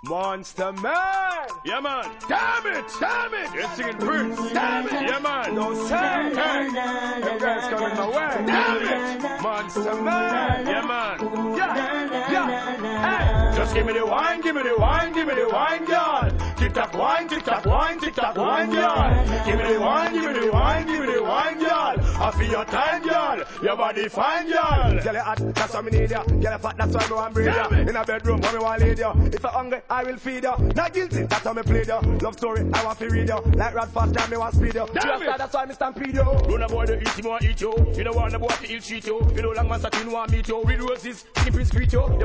Monster Man! Yeah, man. Damn it! Damn it! You're singing Prince. Damn it! Yeah, man. No say! Hey! You guys coming my way! Damn it! Monster Man! Yeah, man. Yeah! Hey! Just give me the wine, give me the wine, give me the wine, girl! Tick-tock wine, tick-tock wine, tick-tock wine, girl! Give me the wine, give me the wine, give me the wine, girl! I feel your time, girl! Your body fine, girl! Girl, you hot, that's what me need ya. Girl, you fat, that's why me want breed ya. In a bedroom, when me want lead ya. If you're hungry, I will feed ya. Not guilty, that's how me plead ya. Love story, I want to read ya. Like Rod Fast, time me want speed ya. That's why me stampede ya. Run a boy to eat him or eat you. You don't want a boy to ill treat you. You know long man satin want meet you. With roses, skinny prince greet you.